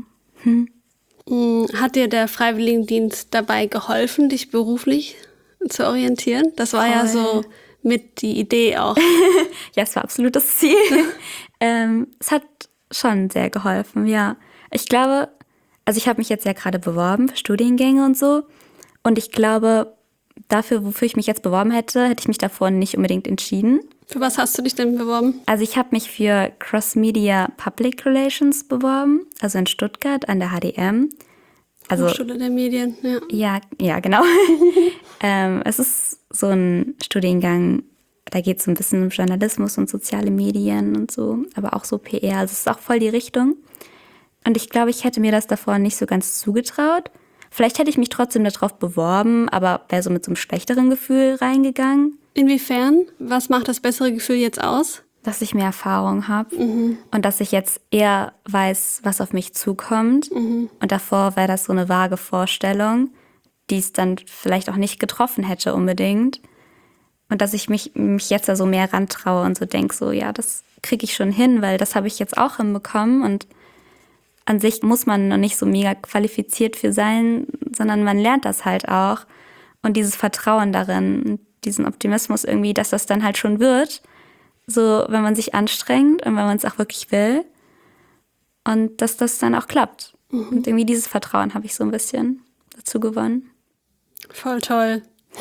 Hat dir der Freiwilligendienst dabei geholfen, dich beruflich zu orientieren? Das war ja so mit die Idee auch. Ja, es war absolut das Ziel. Es hat schon sehr geholfen, ja. Ich glaube, also ich habe mich jetzt ja gerade beworben für Studiengänge und so. Und ich glaube, dafür, wofür ich mich jetzt beworben hätte ich mich davor nicht unbedingt entschieden. Für was hast du dich denn beworben? Also ich habe mich für Cross-Media Public Relations beworben, also in Stuttgart an der HDM. Also, Hochschule der Medien, ja. Ja, genau. Es ist so ein Studiengang, da geht es so ein bisschen um Journalismus und soziale Medien und so, aber auch so PR. Also es ist auch voll die Richtung. Und ich glaube, ich hätte mir das davor nicht so ganz zugetraut. Vielleicht hätte ich mich trotzdem darauf beworben, aber wäre so mit so einem schlechteren Gefühl reingegangen. Inwiefern? Was macht das bessere Gefühl jetzt aus? Dass ich mehr Erfahrung habe und dass ich jetzt eher weiß, was auf mich zukommt. Und davor wäre das so eine vage Vorstellung, die es dann vielleicht auch nicht getroffen hätte unbedingt. Und dass ich mich jetzt da so mehr rantraue und so denke, so ja, das kriege ich schon hin, weil das habe ich jetzt auch hinbekommen. Und an sich muss man noch nicht so mega qualifiziert für sein, sondern man lernt das halt auch. Und dieses Vertrauen darin, diesen Optimismus irgendwie, dass das dann halt schon wird. So, wenn man sich anstrengt und wenn man es auch wirklich will. Und dass das dann auch klappt. Und irgendwie dieses Vertrauen habe ich so ein bisschen dazu gewonnen. Voll toll.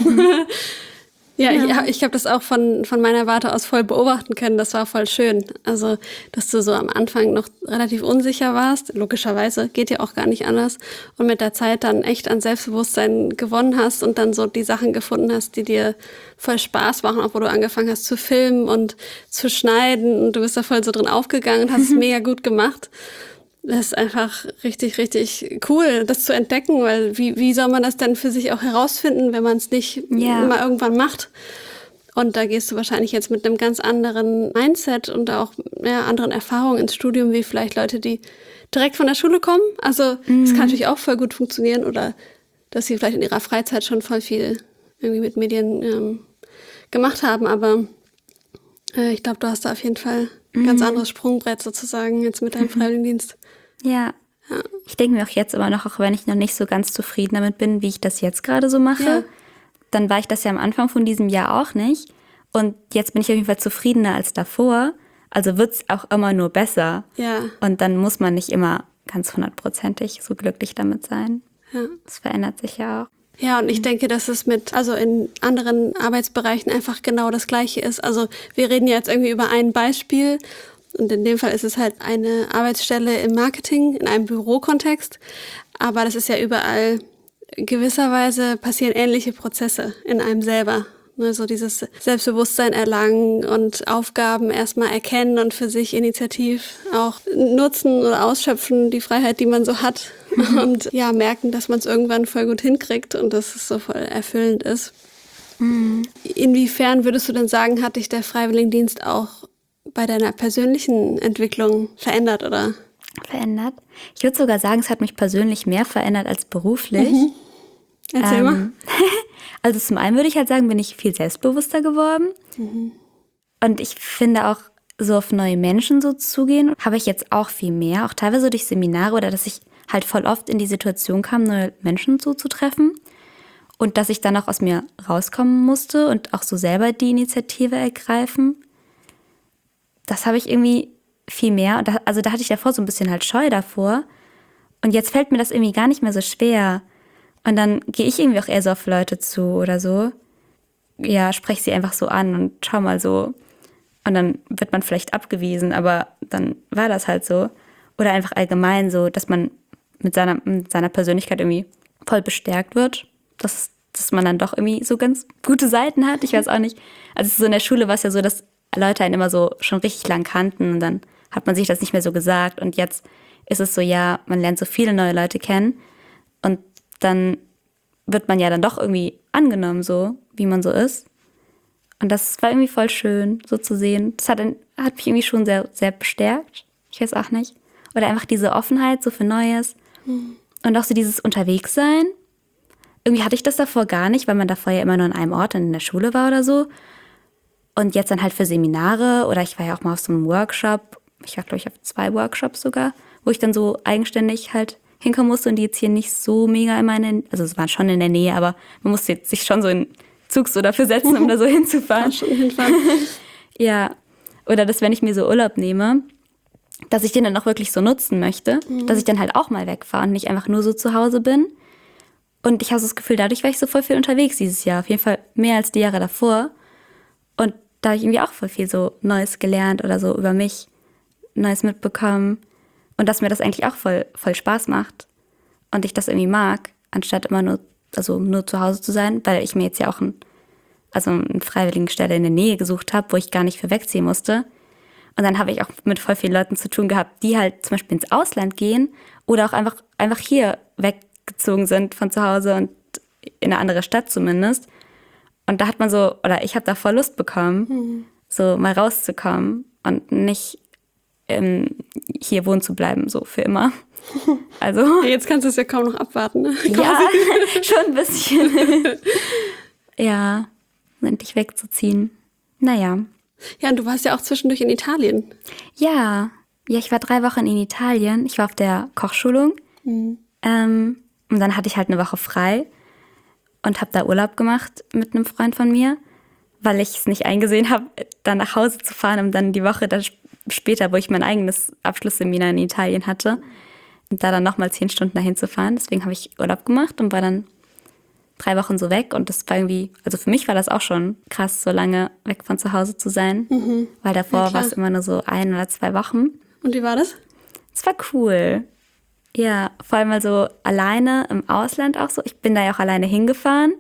Ja, ich habe das auch von meiner Warte aus voll beobachten können. Das war voll schön. Also, dass du so am Anfang noch relativ unsicher warst. Logischerweise, geht ja auch gar nicht anders. Und mit der Zeit dann echt an Selbstbewusstsein gewonnen hast und dann so die Sachen gefunden hast, die dir voll Spaß machen, auch wo du angefangen hast zu filmen und zu schneiden. Und du bist da voll so drin aufgegangen und hast es mega gut gemacht. Das ist einfach richtig, richtig cool, das zu entdecken, weil wie soll man das denn für sich auch herausfinden, wenn man es nicht mal irgendwann macht? Und da gehst du wahrscheinlich jetzt mit einem ganz anderen Mindset und auch anderen Erfahrungen ins Studium, wie vielleicht Leute, die direkt von der Schule kommen. Also das kann natürlich auch voll gut funktionieren oder dass sie vielleicht in ihrer Freizeit schon voll viel irgendwie mit Medien gemacht haben. Aber ich glaube, du hast da auf jeden Fall ein ganz anderes Sprungbrett sozusagen jetzt mit deinem Freiwilligendienst. Ja. Ich denke mir auch jetzt immer noch, auch wenn ich noch nicht so ganz zufrieden damit bin, wie ich das jetzt gerade so mache, dann war ich das ja am Anfang von diesem Jahr auch nicht. Und jetzt bin ich auf jeden Fall zufriedener als davor. Also wird es auch immer nur besser. Ja. Und dann muss man nicht immer ganz 100%ig so glücklich damit sein. Ja. Das verändert sich ja auch. Ja, und ich denke, dass es also in anderen Arbeitsbereichen einfach genau das Gleiche ist. Also wir reden jetzt irgendwie über ein Beispiel und in dem Fall ist es halt eine Arbeitsstelle im Marketing, in einem Bürokontext. Aber das ist ja überall, gewisserweise passieren ähnliche Prozesse in einem selber. So dieses Selbstbewusstsein erlangen und Aufgaben erstmal erkennen und für sich initiativ auch nutzen oder ausschöpfen, die Freiheit, die man so hat. Und merken, dass man es irgendwann voll gut hinkriegt und dass es so voll erfüllend ist. Inwiefern würdest du denn sagen, hat dich der Freiwilligendienst auch bei deiner persönlichen Entwicklung verändert, oder? Verändert? Ich würde sogar sagen, es hat mich persönlich mehr verändert als beruflich. Erzähl mal. Also zum einen würde ich halt sagen, bin ich viel selbstbewusster geworden. Und ich finde auch, so auf neue Menschen so zugehen, habe ich jetzt auch viel mehr. Auch teilweise durch Seminare oder dass ich halt voll oft in die Situation kam, neue Menschen so zu treffen. Und dass ich dann auch aus mir rauskommen musste und auch so selber die Initiative ergreifen. Das habe ich irgendwie viel mehr. Und da hatte ich davor so ein bisschen halt Scheu davor. Und jetzt fällt mir das irgendwie gar nicht mehr so schwer. Und dann gehe ich irgendwie auch eher so auf Leute zu oder so. Ja, spreche sie einfach so an und schau mal so. Und dann wird man vielleicht abgewiesen, aber dann war das halt so. Oder einfach allgemein so, dass man mit seiner Persönlichkeit irgendwie voll bestärkt wird. Dass man dann doch irgendwie so ganz gute Seiten hat. Ich weiß auch nicht. Also so in der Schule war es ja so, dass Leute einen immer so schon richtig lang kannten und dann hat man sich das nicht mehr so gesagt. Und jetzt ist es so, ja, man lernt so viele neue Leute kennen und dann wird man ja dann doch irgendwie angenommen, so wie man so ist. Und das war irgendwie voll schön, so zu sehen. Das hat mich irgendwie schon sehr, sehr bestärkt. Ich weiß auch nicht. Oder einfach diese Offenheit so für Neues. Und auch so dieses Unterwegssein. Irgendwie hatte ich das davor gar nicht, weil man davor ja immer nur an einem Ort in der Schule war oder so. Und jetzt dann halt für Seminare oder ich war ja auch mal auf so einem Workshop. Ich war, glaube ich, auf 2 Workshops sogar, wo ich dann so eigenständig halt hinkommen musste und die jetzt hier nicht so mega also es waren schon in der Nähe, aber man musste jetzt sich schon so in Zug so dafür setzen, um da so hinzufahren. Ja, oder dass wenn ich mir so Urlaub nehme, dass ich den dann auch wirklich so nutzen möchte, dass ich dann halt auch mal wegfahre und nicht einfach nur so zu Hause bin. Und ich habe so das Gefühl, dadurch war ich so voll viel unterwegs dieses Jahr, auf jeden Fall mehr als die Jahre davor. Und da habe ich irgendwie auch voll viel so Neues gelernt oder so über mich Neues mitbekommen. Und dass mir das eigentlich auch voll Spaß macht. Und ich das irgendwie mag, anstatt immer nur zu Hause zu sein, weil ich mir jetzt ja auch eine Freiwilligenstelle in der Nähe gesucht habe, wo ich gar nicht für wegziehen musste. Und dann habe ich auch mit voll vielen Leuten zu tun gehabt, die halt zum Beispiel ins Ausland gehen oder auch einfach hier weggezogen sind von zu Hause und in eine andere Stadt zumindest. Und da hat man so, oder ich habe da voll Lust bekommen, so mal rauszukommen und nicht hier wohnen zu bleiben, so für immer. Also Ja, jetzt kannst du es ja kaum noch abwarten, ne? ja, schon ein bisschen. Ja, endlich wegzuziehen. Naja. Ja, und du warst ja auch zwischendurch in Italien. Ja, ich war 3 Wochen in Italien. Ich war auf der Kochschulung. Und dann hatte ich halt eine Woche frei und habe da Urlaub gemacht mit einem Freund von mir, weil ich es nicht eingesehen habe, dann nach Hause zu fahren, um dann die Woche später, wo ich mein eigenes Abschlussseminar in Italien hatte, und da dann nochmal 10 Stunden dahin zu fahren. Deswegen habe ich Urlaub gemacht und war dann 3 Wochen so weg. Und das war irgendwie, also für mich war das auch schon krass, so lange weg von zu Hause zu sein. Weil davor war es immer nur so 1 oder 2 Wochen. Und wie war das? Es war cool. Ja, vor allem mal so alleine im Ausland auch so. Ich bin da ja auch alleine hingefahren.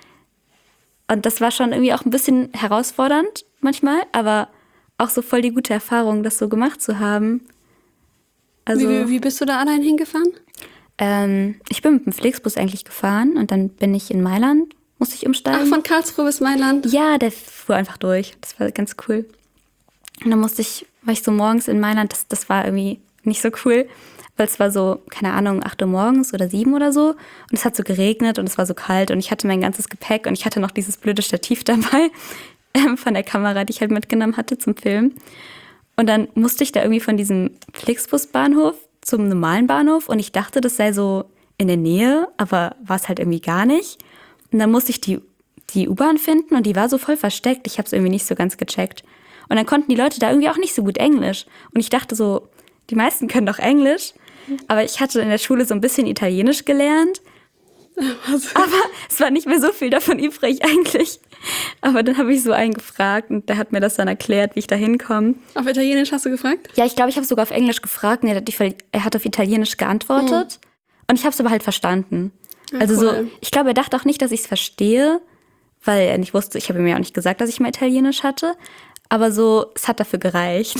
Und das war schon irgendwie auch ein bisschen herausfordernd manchmal, aber auch so voll die gute Erfahrung, das so gemacht zu haben. Also, Wie bist du da allein hingefahren? Ich bin mit dem Flixbus eigentlich gefahren und dann bin ich in Mailand, musste ich umsteigen. Ach, von Karlsruhe bis Mailand? Ja, der fuhr einfach durch. Das war ganz cool. Und dann war ich so morgens in Mailand, das war irgendwie nicht so cool, weil es war so, keine Ahnung, 8 Uhr morgens oder 7 oder so. Und es hat so geregnet und es war so kalt und ich hatte mein ganzes Gepäck und ich hatte noch dieses blöde Stativ dabei von der Kamera, die ich halt mitgenommen hatte zum Filmen. Und dann musste ich da irgendwie von diesem Flixbus-Bahnhof zum normalen Bahnhof und ich dachte, das sei so in der Nähe, aber war es halt irgendwie gar nicht. Und dann musste ich die U-Bahn finden und die war so voll versteckt. Ich habe es irgendwie nicht so ganz gecheckt. Und dann konnten die Leute da irgendwie auch nicht so gut Englisch. Und ich dachte so, die meisten können doch Englisch. Aber ich hatte in der Schule so ein bisschen Italienisch gelernt. Aber es war nicht mehr so viel davon übrig eigentlich. Aber dann habe ich so einen gefragt und der hat mir das dann erklärt, wie ich da hinkomme. Auf Italienisch hast du gefragt? Ja, ich glaube, ich habe sogar auf Englisch gefragt und er hat auf Italienisch geantwortet. Und ich habe es aber halt verstanden. Ja, also cool. so, ich glaube, er dachte auch nicht, dass ich es verstehe, weil er nicht wusste, ich habe ihm ja auch nicht gesagt, dass ich mal Italienisch hatte. Aber so, es hat dafür gereicht.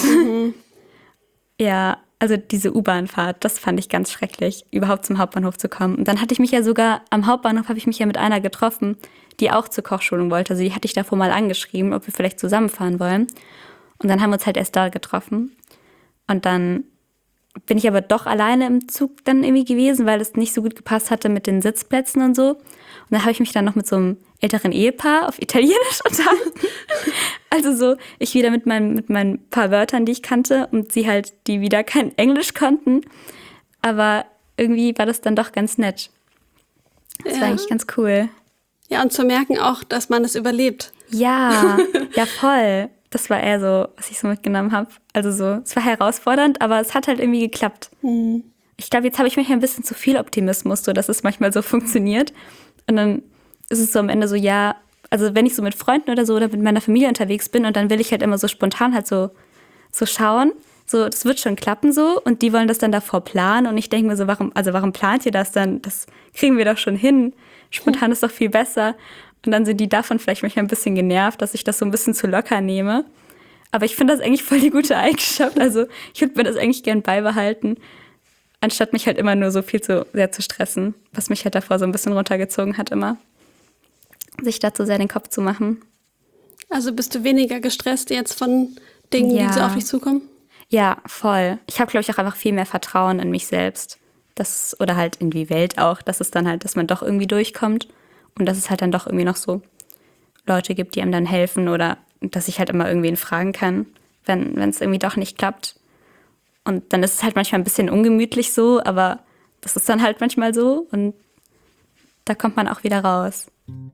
Ja, also diese U-Bahn-Fahrt, das fand ich ganz schrecklich, überhaupt zum Hauptbahnhof zu kommen. Und dann hatte ich mich ja sogar, am Hauptbahnhof habe ich mich ja mit einer getroffen, die auch zur Kochschulung wollte. Also die hatte ich davor mal angeschrieben, ob wir vielleicht zusammenfahren wollen. Und dann haben wir uns halt erst da getroffen. Und dann bin ich aber doch alleine im Zug dann irgendwie gewesen, weil es nicht so gut gepasst hatte mit den Sitzplätzen und so. Und dann habe ich mich dann noch mit so einem älteren Ehepaar auf Italienisch unterhalten. Also so, ich wieder mit meinen paar Wörtern, die ich kannte und sie halt, die wieder kein Englisch konnten. Aber irgendwie war das dann doch ganz nett. Das war eigentlich ganz cool. Ja, und zu merken auch, dass man es überlebt. Ja, ja voll. Das war eher so, was ich so mitgenommen habe. Also so, es war herausfordernd, aber es hat halt irgendwie geklappt. Mhm. Ich glaube, jetzt habe ich manchmal ein bisschen zu viel Optimismus, so dass es manchmal so funktioniert. Und dann ist es so am Ende so, ja, also wenn ich so mit Freunden oder so oder mit meiner Familie unterwegs bin und dann will ich halt immer so spontan halt so schauen, so, das wird schon klappen so und die wollen das dann davor planen und ich denke mir so, warum plant ihr das dann? Das kriegen wir doch schon hin. Spontan ist doch viel besser. Und dann sind die davon vielleicht manchmal ein bisschen genervt, dass ich das so ein bisschen zu locker nehme. Aber ich finde das eigentlich voll die gute Eigenschaft. Also ich würde mir das eigentlich gern beibehalten, anstatt mich halt immer nur so viel zu sehr zu stressen, was mich halt davor so ein bisschen runtergezogen hat immer. Sich dazu sehr den Kopf zu machen. Also bist du weniger gestresst jetzt von Dingen, die so auf dich zukommen? Ja, voll. Ich habe, glaube ich, auch einfach viel mehr Vertrauen in mich selbst. Oder halt in die Welt auch, dass es dann halt, dass man doch irgendwie durchkommt. Und dass es halt dann doch irgendwie noch so Leute gibt, die einem dann helfen oder dass ich halt immer irgendwen fragen kann, wenn es irgendwie doch nicht klappt. Und dann ist es halt manchmal ein bisschen ungemütlich so, aber das ist dann halt manchmal so und da kommt man auch wieder raus.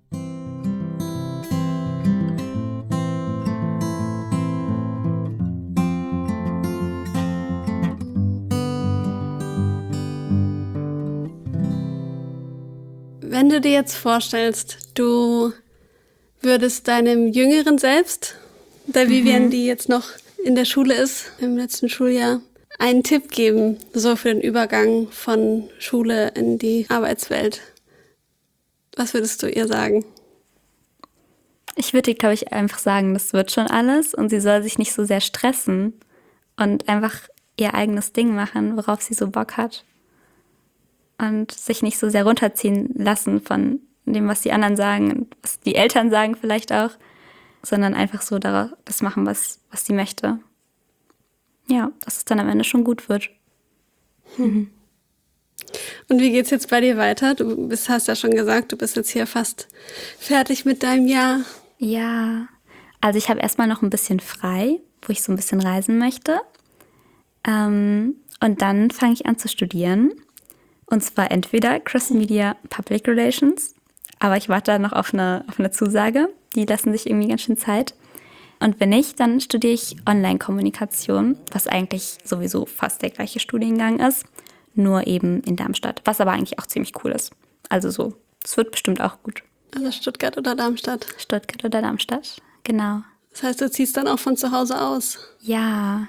Wenn du dir jetzt vorstellst, du würdest deinem jüngeren Selbst, der Vivian, die jetzt noch in der Schule ist, im letzten Schuljahr, einen Tipp geben, so für den Übergang von Schule in die Arbeitswelt. Was würdest du ihr sagen? Ich würde ihr, glaube ich, einfach sagen, das wird schon alles und sie soll sich nicht so sehr stressen und einfach ihr eigenes Ding machen, worauf sie so Bock hat. Und sich nicht so sehr runterziehen lassen von dem, was die anderen sagen und was die Eltern sagen vielleicht auch, sondern einfach so das machen, was sie möchte. Ja, dass es dann am Ende schon gut wird. Und wie geht's jetzt bei dir weiter? Hast ja schon gesagt, du bist jetzt hier fast fertig mit deinem Jahr. Ja, also ich habe erstmal noch ein bisschen frei, wo ich so ein bisschen reisen möchte. Und dann fange ich an zu studieren. Und zwar entweder Cross Media Public Relations, aber ich warte da noch auf eine Zusage. Die lassen sich irgendwie ganz schön Zeit. Und wenn nicht, dann studiere ich Online-Kommunikation, was eigentlich sowieso fast der gleiche Studiengang ist, nur eben in Darmstadt, was aber eigentlich auch ziemlich cool ist. Also so, es wird bestimmt auch gut. Also Stuttgart oder Darmstadt? Stuttgart oder Darmstadt, genau. Das heißt, du ziehst dann auch von zu Hause aus? Ja.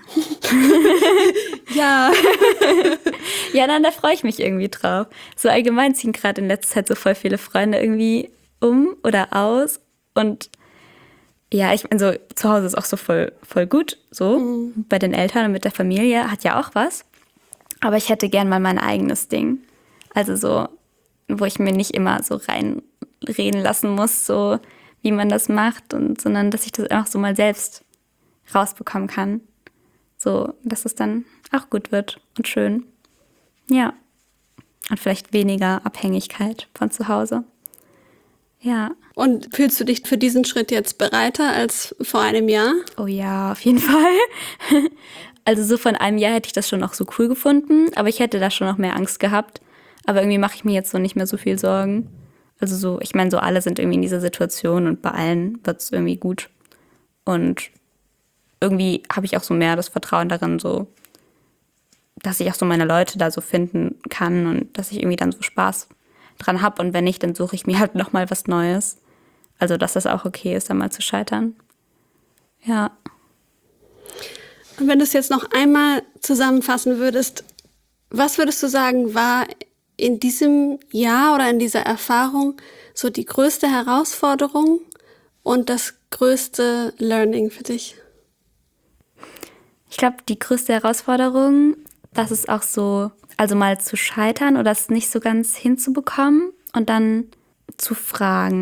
Ja. Ja, dann da freue ich mich irgendwie drauf. So allgemein ziehen gerade in letzter Zeit so voll viele Freunde irgendwie um oder aus. Und ja, ich meine, so zu Hause ist auch so voll gut, so bei den Eltern und mit der Familie hat ja auch was. Aber ich hätte gern mal mein eigenes Ding. Also so, wo ich mir nicht immer so reinreden lassen muss, so wie man das macht, sondern dass ich das einfach so mal selbst rausbekommen kann. So, dass es dann auch gut wird und schön. Ja. Und vielleicht weniger Abhängigkeit von zu Hause. Ja. Und fühlst du dich für diesen Schritt jetzt bereiter als vor einem Jahr? Oh ja, auf jeden Fall. Also so von einem Jahr hätte ich das schon noch so cool gefunden, aber ich hätte da schon noch mehr Angst gehabt. Aber irgendwie mache ich mir jetzt so nicht mehr so viel Sorgen. Also so, ich meine, so alle sind irgendwie in dieser Situation und bei allen wird es irgendwie gut. Und irgendwie habe ich auch so mehr das Vertrauen darin, so, dass ich auch so meine Leute da so finden kann und dass ich irgendwie dann so Spaß dran habe. Und wenn nicht, dann suche ich mir halt nochmal was Neues. Also, dass das auch okay ist, dann mal zu scheitern. Ja. Und wenn du es jetzt noch einmal zusammenfassen würdest, was würdest du sagen, war in diesem Jahr oder in dieser Erfahrung so die größte Herausforderung und das größte Learning für dich? Ich glaube, die größte Herausforderung, das ist auch so, also mal zu scheitern oder es nicht so ganz hinzubekommen und dann zu fragen,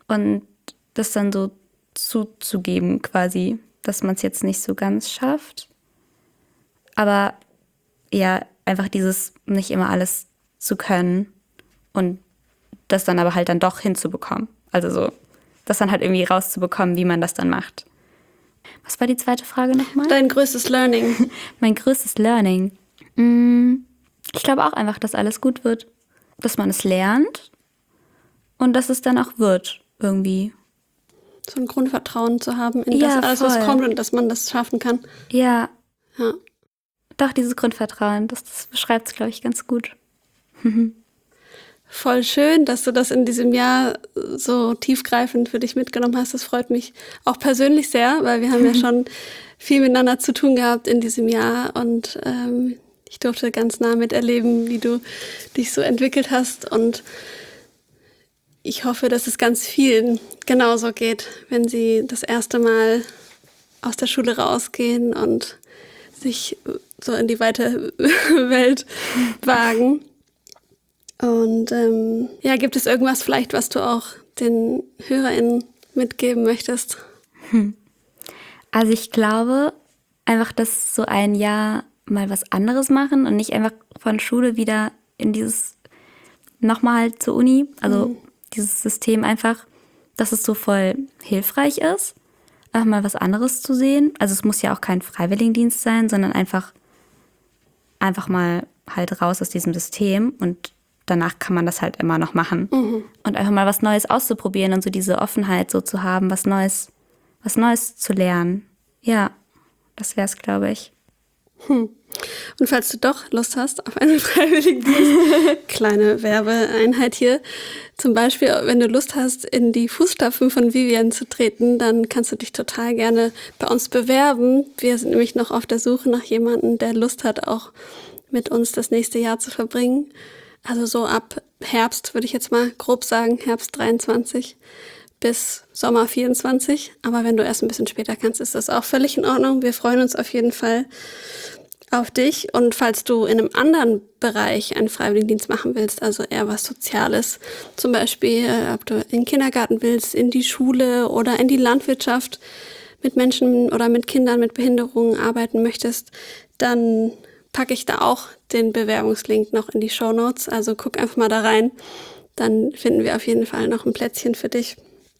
und das dann so zuzugeben quasi, dass man es jetzt nicht so ganz schafft. Aber ja, einfach dieses nicht immer alles zu können und das dann aber halt dann doch hinzubekommen. Also so, das dann halt irgendwie rauszubekommen, wie man das dann macht. Was war die zweite Frage nochmal? Dein größtes Learning. Mein größtes Learning. Ich glaube auch einfach, dass alles gut wird. Dass man es lernt und dass es dann auch wird irgendwie. So ein Grundvertrauen zu haben in Ja, das alles, was voll. kommt und dass man das schaffen kann. Ja, Ja. doch, dieses Grundvertrauen, das beschreibt es, glaube ich, ganz gut. Voll schön, dass du das in diesem Jahr so tiefgreifend für dich mitgenommen hast. Das freut mich auch persönlich sehr, weil wir haben ja schon viel miteinander zu tun gehabt in diesem Jahr und ich durfte ganz nah miterleben, wie du dich so entwickelt hast und ich hoffe, dass es ganz vielen genauso geht, wenn sie das erste Mal aus der Schule rausgehen und sich so in die weite Welt wagen. Und ja, gibt es irgendwas vielleicht, was du auch den HörerInnen mitgeben möchtest? Also ich glaube einfach, dass so ein Jahr mal was anderes machen und nicht einfach von Schule wieder in dieses nochmal zur Uni, also dieses System einfach, dass es so voll hilfreich ist, einfach mal was anderes zu sehen. Also es muss ja auch kein Freiwilligendienst sein, sondern einfach mal halt raus aus diesem System und danach kann man das halt immer noch machen. Und einfach mal was Neues auszuprobieren und so diese Offenheit so zu haben, was Neues zu lernen. Ja, das wär's, glaube ich. Und falls du doch Lust hast auf einen Freiwilligendienst, kleine Werbeeinheit hier, zum Beispiel, wenn du Lust hast, in die Fußstapfen von Vivian zu treten, dann kannst du dich total gerne bei uns bewerben. Wir sind nämlich noch auf der Suche nach jemandem, der Lust hat, auch mit uns das nächste Jahr zu verbringen. Also so ab Herbst, würde ich jetzt mal grob sagen, Herbst 23 bis Sommer 24. Aber wenn du erst ein bisschen später kannst, ist das auch völlig in Ordnung. Wir freuen uns auf jeden Fall auf dich. Und falls du in einem anderen Bereich einen Freiwilligendienst machen willst, also eher was Soziales, zum Beispiel, ob du in den Kindergarten willst, in die Schule oder in die Landwirtschaft mit Menschen oder mit Kindern mit Behinderungen arbeiten möchtest, dann packe ich da auch den Bewerbungslink noch in die Shownotes. Also guck einfach mal da rein. Dann finden wir auf jeden Fall noch ein Plätzchen für dich.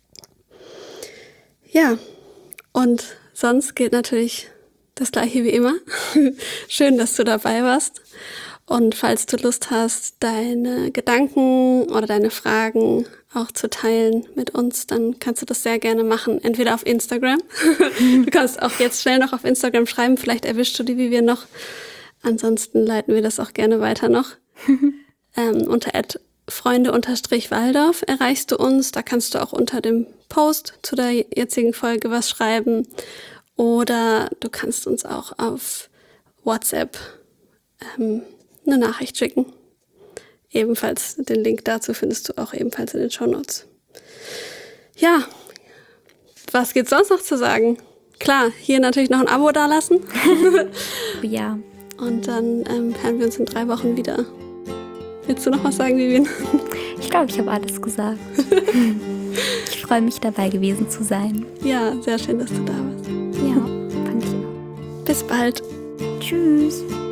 Ja, und sonst gilt natürlich das Gleiche wie immer. Schön, dass du dabei warst. Und falls du Lust hast, deine Gedanken oder deine Fragen auch zu teilen mit uns, dann kannst du das sehr gerne machen. Entweder auf Instagram. Du kannst auch jetzt schnell noch auf Instagram schreiben. Vielleicht erwischst du die Vivian noch. Ansonsten leiten wir das auch gerne weiter noch. Unter @freunde_Waldorf erreichst du uns. Da kannst du auch unter dem Post zu der jetzigen Folge was schreiben. Oder du kannst uns auch auf WhatsApp eine Nachricht schicken. Ebenfalls den Link dazu findest du auch ebenfalls in den Shownotes. Ja, was gibt's sonst noch zu sagen? Klar, hier natürlich noch ein Abo dalassen. Ja. Und dann hören wir uns in 3 Wochen wieder. Willst du noch was sagen, Vivian? Ich glaube, ich habe alles gesagt. Ich freue mich, dabei gewesen zu sein. Ja, sehr schön, dass du da warst. Ja, fand ich auch. Bis bald. Tschüss.